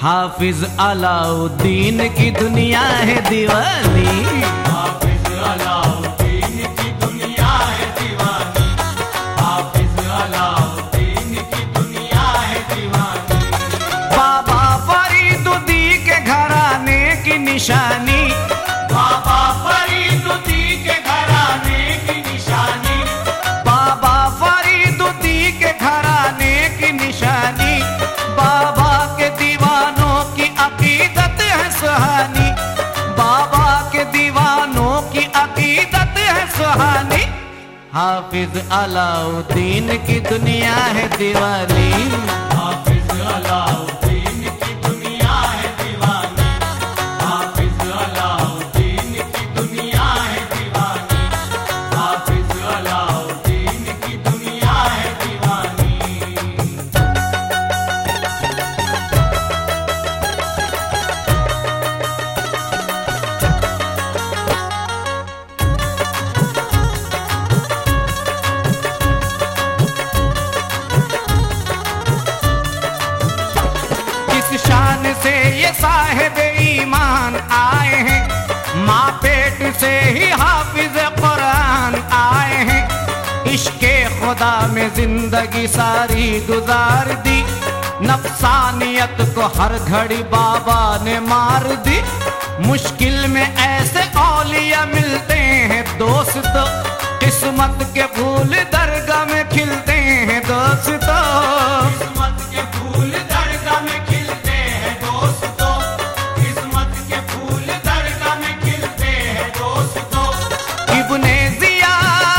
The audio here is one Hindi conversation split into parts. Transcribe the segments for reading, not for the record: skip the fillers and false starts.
हाफिज अलाउद्दीन की दुनिया है दीवानी। हाफिज अलाउद्दीन की दुनिया है दीवानी। हाफिज अलाउद्दीन की दुनिया है दीवानी। बाबा फरीदुद्दी के घराने की निशानी। बाबा फरीदुद्दी के घराने की निशानी। बाबा फरीदुद्दी के घराने की निशानी। बाबा के दीवानों की अकीदत है सुहानी। बाबा के दीवानों की अकीदत है सुहानी। हाफिज अलाउद्दीन की दुनिया है दीवानी। हाफिज अलाउद्दीन की दुनिया है दीवानी। हाफिज अलाउद्दीन की दुनिया है दीवानी। हाफिज अलाउद्दीन की दुनिया है दीवानी। किस शान से ये साहिब ईमान आए हैं। माँ पेट से ही हाफिज कुरान आए हैं। इश्के खुदा में जिंदगी सारी गुजार दी। नफसानियत को हर घड़ी बाबा ने मार दी। मुश्किल में ऐसे औलिया मिलते हैं दोस्त। किस्मत के फूल दरगाह में खिलते हैं दोस्तों। किस्मत के फूल दरगाह में खिलते हैं दोस्तों। किस्मत के फूल दरगाह में खिलते हैं दोस्तों। इब्ने जिया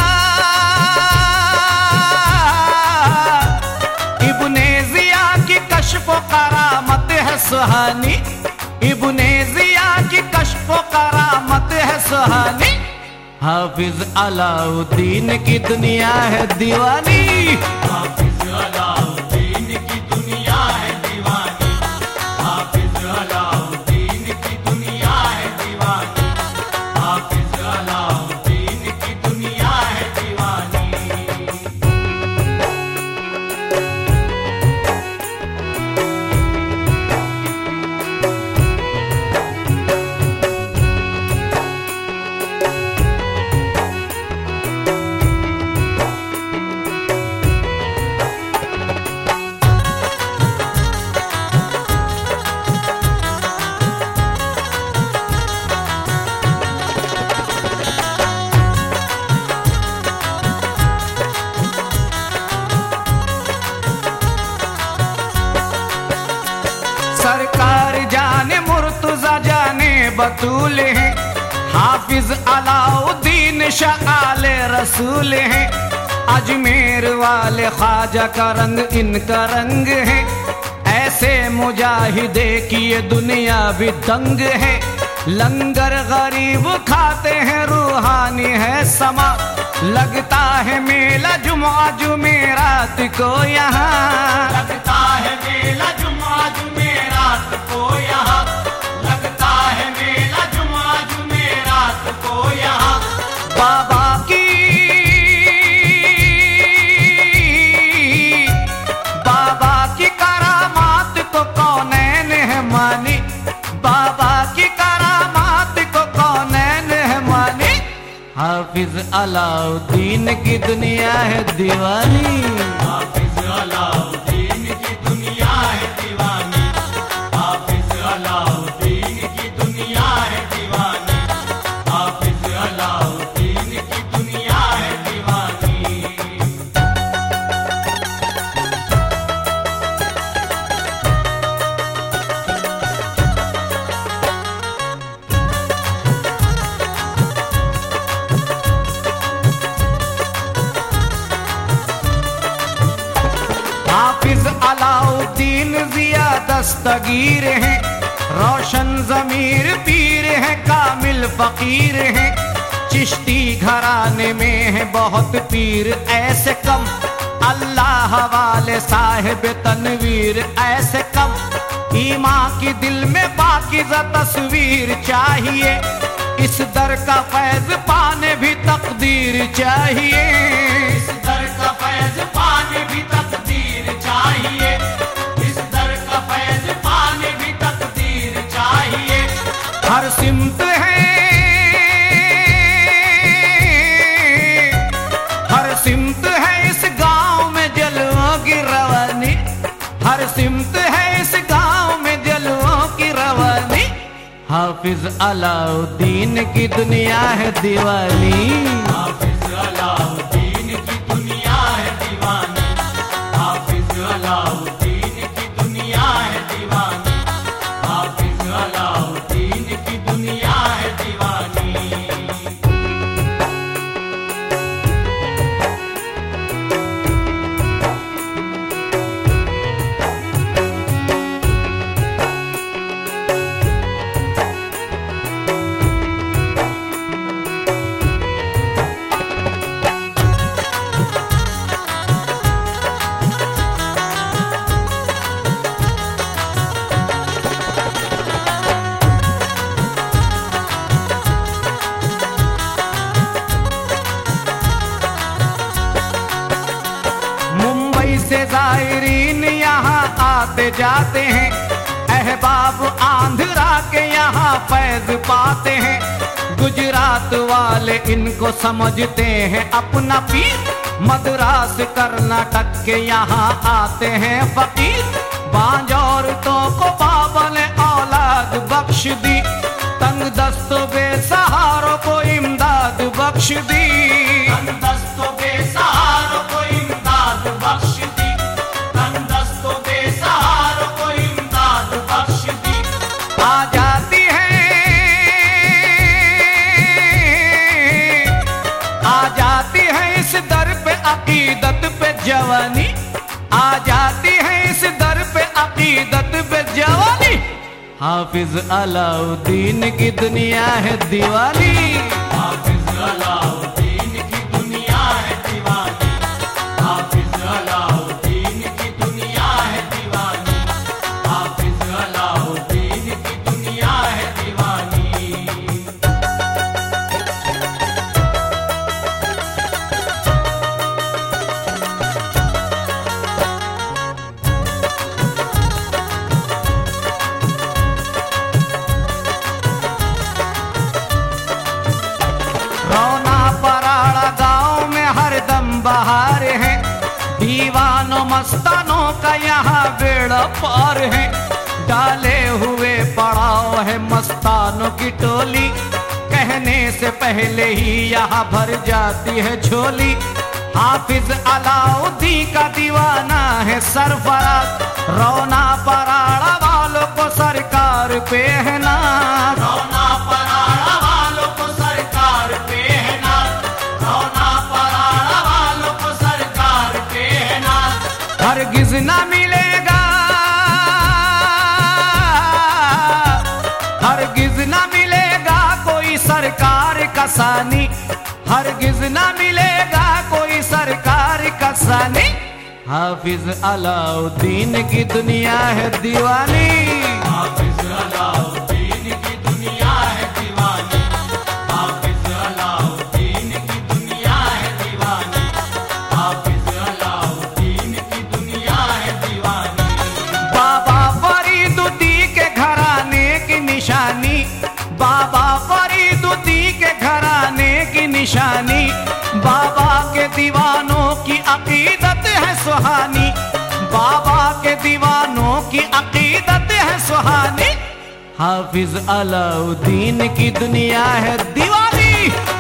इब्ने जिया की कश्फ करामत है सुहानी। इब्ने जिया की कश्फ करामत है सुहानी। हाफिज अलाउद्दीन की दुनिया है दीवानी। हाफिज अलाउद्दीन की दुनिया है दीवानी। हाफिज अलाउद्दीन की दुनिया है दीवानी। हाफिज अलाउद्दीन की दुनिया है दीवानी। सरकार जाने मुर्तजा जाने बतूल हैं। हाफिज अलाउद्दीन शाह आले रसूल हैं। अजमेर वाले ख्वाजा का रंग इनका रंग है। ऐसे मुजाहिदे की ये दुनिया भी दंग है। लंगर गरीब खाते हैं रूहानी है समा। लगता है मेला जुमा जुमेरात को यहाँ। लगता है मेला जुमा जुमेरात को यहाँ। लगता है मेला जुमा जुमेरात को यहाँ। बाबा की करामात को कौनैन है मानी। बाबा की करामात को कौनैन है मानी। हाफिज अलाउद्दीन की दुनिया है दीवानी। हाफिज अलाउद्दीन की दुनिया है दीवानी। हाफिज अलाउद्दीन की दुनिया है दीवानी। हाफिज अलाउद्दीन की दुनिया है दीवानी। हाफिज अलाउद्दीन जिया दस्तगीर हैं। रोशन जमीर पीर है कामिल फकीर है। चिश्ती घराने में है बहुत पीर ऐसे कम। अल्लाह वाले साहिब तनवीर ऐसे कम। ईमां की दिल में पाकीज़ा तस्वीर चाहिए। इस दर का फैज पाने भी तकदीर चाहिए। इस दर का फैज पाने भी तकदीर चाहिए। इस दर का फैज पाने भी हाफिज अलाउद्दीन की दुनिया है दीवानी। हाफिज अलाउद्दीन की दुनिया है दीवानी। हाफिज अलाउद्दीन की दुनिया है दीवानी। हाफिज अलाउद्दीन की दुनिया है दीवानी। से ज़ायरीन यहाँ आते जाते हैं, अहबाब आंध्रा के यहाँ फैज पाते हैं। गुजरात वाले इनको समझते हैं अपना पीर, मद्रास कर्नाटक के यहाँ आते हैं फकीर। बांझ औरतों को बाबा ने औलाद बख्श दी, तंग दस्तों बेसहारों को इमदाद बख्श दी। तंग दस्तों बेसहारों को इमदाद बख्श दी। तंग दस्तों बेसहारों को इमदाद बख्श दी। आ जाती है, आ जाती है इस दर पे अकीदत पे जवानी। आ जाती है इस दर पे अकीदत पे जवानी। हाफिज अलाउद्दीन की दुनिया है दीवानी। हाफिज अलाउद्दीन की दुनिया है दीवानी। हाफिज अलाउद्दीन की दुनिया है दीवानी। हाफिज अलाउद्दीन की दुनिया है दीवानी। रौना पराड़ा गांव में हरदम बहार है, दीवानों मस्तानों का यहाँ बेड़ा पार है। डाले हुए पड़ाव है मस्तानों की टोली, कहने से पहले ही यहाँ भर जाती है झोली। हाफिज अलाउद्दीन का दीवाना है सरफराज, रौना पराड़ा वालों को सरकार पे है नाज। रौना पराड़ा वालों को सरकार पे है नाज। रौना पराड़ा वालों को सरकार पे है नाज। हरगिज ना मिलेगा, हरगिज ना मिलेगा कोई सरकार का सानी। हरगिज ना मिलेगा कोई सरकार का सानी। हाफिज अलाउद्दीन की दुनिया है दीवानी। हाफिज अलाउद्दीन की दुनिया है दीवानी। हाफिज अलाउद्दीन की दुनिया है दीवानी। हाफिज अलाउद्दीन की दुनिया है दीवानी। बाबा फरीदुद्दीन के घराने की निशानी, बाबा फरीदुद्दीन के घराने की निशानी। बाबा के दीवानों की अकीदत है सुहानी। बाबा के दीवानों की अकीदत है सुहानी। हाफिज अलाउद्दीन की दुनिया है दीवानी।